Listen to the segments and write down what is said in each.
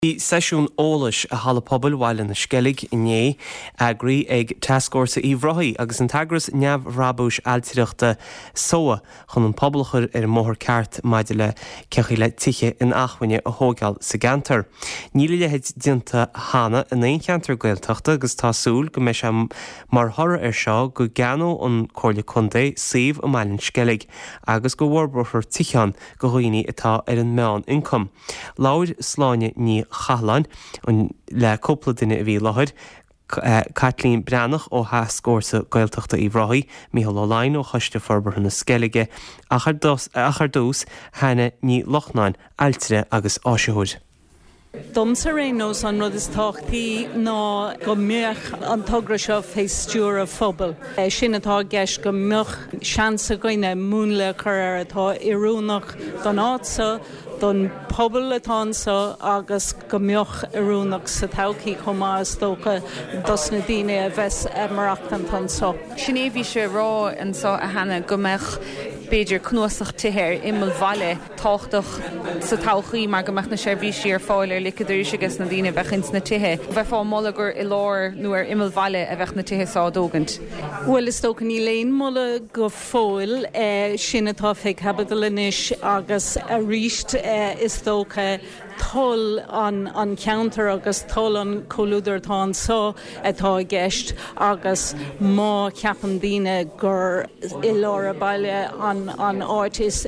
Bhí seisiún ólas a hala pobl bhaile na skellig inné agraí ag taiscórsa í bhrothí agus an tagras neamhrabúis altíreachta soa chun an poblachar móthir ceart maidide le cechaí le tiche in achhaine a thógáil sa gantar. Níl le heid dinta hána in éon cheantar gailteachta agus tásúil go mé sem mar thora seo go ganó an cóirla chundé saomh a mailin skellig agus go bharbrochar ticheán go dhaoine atá an meán incom. Láir sláine ní Chalain an le cúpla duine a bhí láthir Kathleen Branach ó Taiscórsa Gaeltachta í Bhrothí, Mícheál Ó Lainn ó Choiste Forbartha na Skellige, achar dús hena ní Lochnain, Altere agus Áisiúir. Domsa rénos an rud is táchtaí ná go mbeadh an togra seo féistúr a phobal. Sin atá gceist go mbeadh seansa goine múnla chur atá iarúnach don áitsa don pobl atánsa agus go mbeadh iarúnach sa todhchaí chomá is tócha dos na daoine a bheits marach an tansa. Sin é bhí sé rá an sa a hena go mbeadh beidir cnúasach títhir imil bhaile táchtach sa todhchaí mar go mbeadh na seirbhísí ar fáil licadúis agus na daoine bheithins na tithe. Bheith fá mollagur i lár nuair imil bhaile a bheith na tithe sáidógant. Well is tócha ní léon molla go fóil sin atá féach habadal inis agus a ríist is tócha tol an counter agus tol an colúdar tá so atá gceist agus má ceapan daoine gur i lár a baile an áit is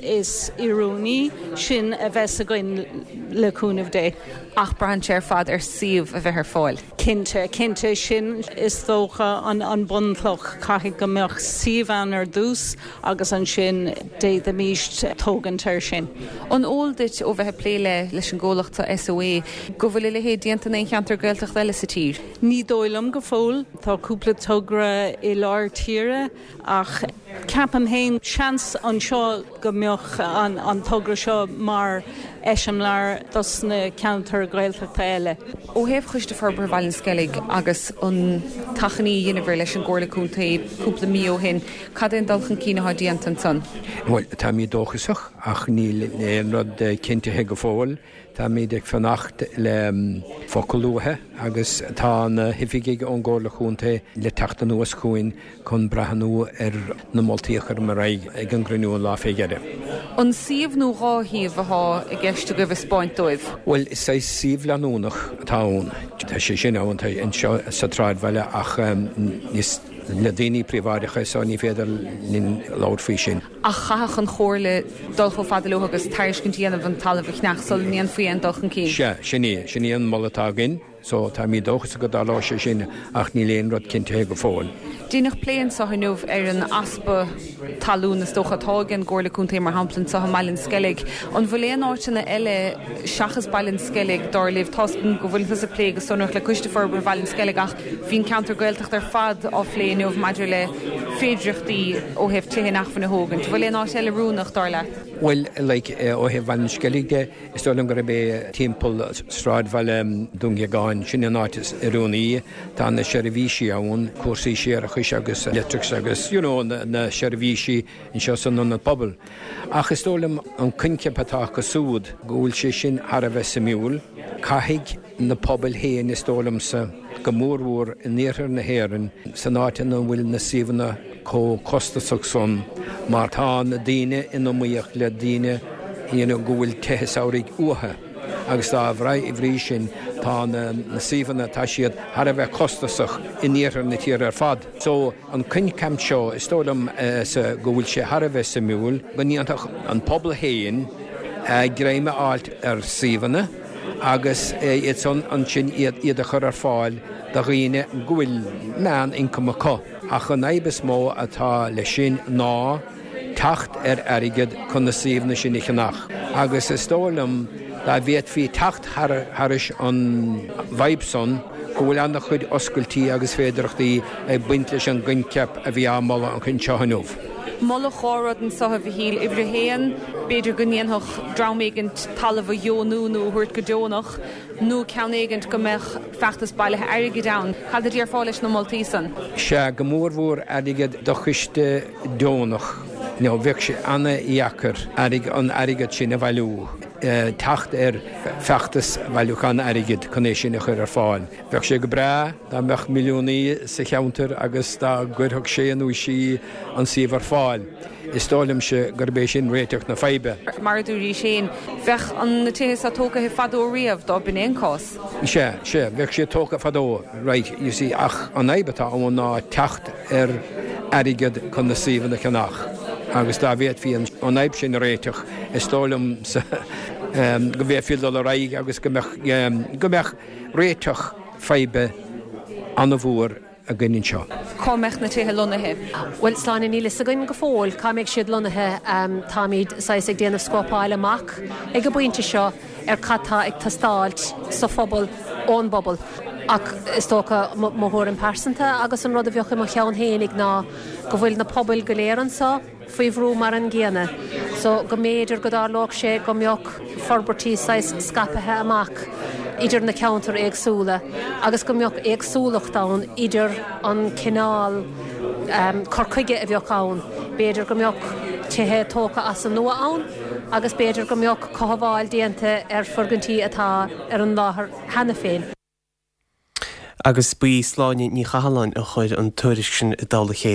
iróní sin a bheits a goin le cúnamh dé. Ach brahan sé ar fad ar siomh a bheith ar fáil. Cinnte sin is tócha an buntlach caithfidh go mbeadh siomh ar dús agus an sin dé de míist tógant ar sin. An óldait ó bheith pléile leis an ggólachta SOA, go bhfuil le héad dianta na cheantar gaeltach eile sa tír? Ní dóilm go fóil, tá cúpla togra i lár tíre ach ceapan hain seans an seo go mbeadh an togra seo mar eisiam lear dos na counter gaeltach eile. Ó héamh Choiste Forbartha Bhailinn Skellig agus an tachaní dhéanamh leis an gcomharla cúntaí cúpla mío hin, cad é dulchan cíneá dianta an son? Well, tá mí dóchasach ach níl rud cinnte go fóil. Tá míad ag fannacht le focailúthe agus tá na hifiigh an gcomharla cúntaí le teachta nuas chuin chun breathanú ar na moltaíochar mar ag an gcruinniú lá féigeire. An siomh nó ráthíomh athá i gceiste go bheith spáint dóibh? Well, is é siomh leanúnach táún. Tá sé sin áhaint in seo sa tráid bhaile ach níos le daoine príomháideacha sa ní féidir lín láir faoi sin. A chaach an chóirla dulcha fadalú agus tairiscint dhéanamh an talamh neachsol níon faoi an dulchan cí? Sin íon mollatágin, so tá mí dóchas go dá lá sé sin ach ní léon rud cinnte go fóil. Dínach pléan sa nuamh ar an aspa talún is dóchatágan gcomharla cúntaí mar hamplann sa Bhailinn Skellig. An bhfuil áitina eile seachas Bhailinn Skellig dar libh tascan go bhfuil sa plé agus sonach le Choiste Forbartha Bhailinn Skellig ach bhín counter gaeltacht ar fad á phlé nuamh maidir le féidirchtaí ó hebh tithe nach fan na hógant. Bhfuil áit eile rúnach dar le? Well, ó hebh Bhailinn Skellig is dólam go raibh timppel stráid bhaile dunga gáin sin an áitis iróní tá na seirbhísí ann cuasaí séar a chuis agus letrix agus na seirbhísí in seo san na pobl. Ach is dólam an cincepatá go súd go bhfuil sé sin ar a bheith sa miúil, caithfidh na pobl héin is dólam sa go mórmhór in níorthar na héireann san áitin an bhfuil na siomhanna có costasach son mar tá na daoine inmíoch le daoine go bhfuil tethesáraigh uathe. Agus tá bhraith i bhrí sin tá na siomhanna tá siad har a bheith costasach in níorthar na tír ar fad. So an cincam seo is tólam sa go bhfuil sé har a bheith sa miúil, go níontach an pobl héin gréime áilt ar siomhanna agus son an sin iad a chur ar fáil da riine gúil mean income có. Ach an éibes mó atá le sin ná tacht airigid chun na siomhanna sin ichanach. Agus is tólam da bhíad fhí tacht haris an bhaibson go bhfuil annach chuid oscailtaí agus féidirchtaí buint leis an gcuinceap a bhí ámala an chun seohanúmh. Molla chórad an soha bhíl ibre héan, beidir go níonach dráméigint talamh jónú nó thuirt go dónach, nó ceannéigint go meach feachtas bailithe airige dain. Cad ar fáil leis na moltaísan? Se go mórmhór airigid do chuiste dónach. Bheadh sé anna iachar an airigid sin a bhailú. tacht feachtas bhilúchan airigid chunééis sin chur ar fáil. Bheith sé go bra dá meach milliúnaí sa cheantar agus dá gurthg sé anú sí an siomh ar fáil. Is stálim se gurbééis sin réiteach na feibe. Mar dúí sin bheith an na tuthe a tóca he fadó riamh dá bin éoncás. sé bheith sé tóca fadó right sí ach an éibetá an ná techt ar airigid chun na siomh na cenach. Agus dá bhéad hí an éib sin réiteach is stálim go bhéh fiú a raig agus go meach réiteach feibe an bhór a gannn seo. Comech na tuthe lonathe. Well sláin ní lis a gin go fóil caiimeag siad lonathe táid 6 déanamh scópáil amach ag go buinte seo ar chattá ag tastáilt sa phobal ón bobbal. Ach is tócha móthór an persanta agus an rud a bheocha mo cheann héananig ná go bhfuil na pobl go léaransa faoi bhrú mar an ggéana. So go méidir go dálóg sé go mbeoch forbartí 6 scapathe amach idir na counter éagsúla agus go mbeoch éagsúlachtán idir an cinál corcaige a bheoch ann. Béidir go mbeoch tuthe tócha as an nua ann agus béidir go mbeoch cohabháil déanta ar forgantí atá ar an láthair hena féin. Agus bí sláine ní chahalláin a chuir an tuairis sin i dála chéad.